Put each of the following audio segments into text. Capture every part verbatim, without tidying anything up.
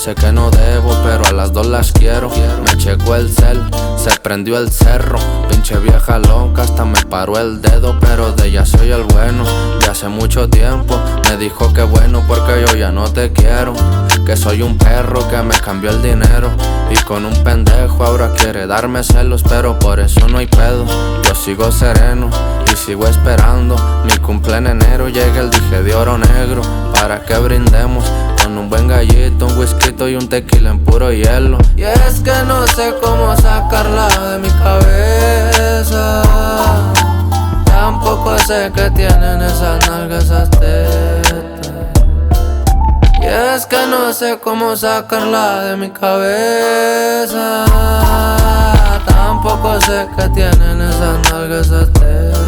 sé que no debo, pero a las dos las quiero. Me checó el cel, se prendió el cerro. Pinche vieja loca, hasta me paró el dedo, pero de ella soy el bueno. De hace mucho tiempo me dijo que bueno, porque yo ya no te quiero. Que soy un perro que me cambió el dinero, y con un pendejo ahora quiere darme celos, pero por eso no hay pedo. Yo sigo sereno y sigo esperando mi cumple en enero. Llega el dije de oro negro para que brindemos con un buen gallito, un whisky y un tequila en puro hielo. Y es que no sé cómo sacarla de mi cabeza. Tampoco sé qué tienen esas nalgas, esas tetas. Y es que no sé cómo sacarla de mi cabeza. Tampoco sé qué tienen esas nalgas, esas tetas.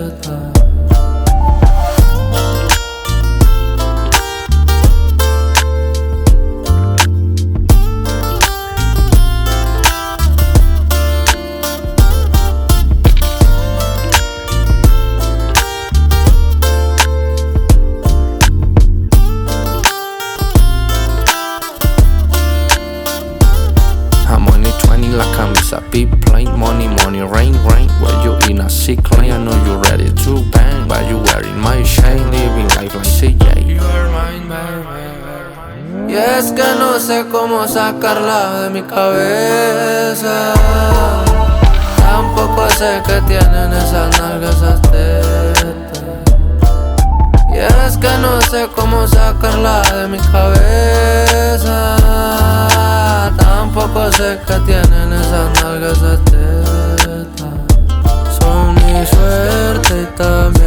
La camisa P-plane, money, money, rain, rain. Well, you in a sick lane, I know you ready to bang. But you wearing my chain, living life like C J. You are mine, baby. Y es que no sé cómo sacarla de mi cabeza. Tampoco sé qué tienen esas nalgas, esas tetas. Y es que no sé cómo sacarla de mi cabeza. Tampoco sé que tienen esas nalgas, esas tetas. Son mi suerte y también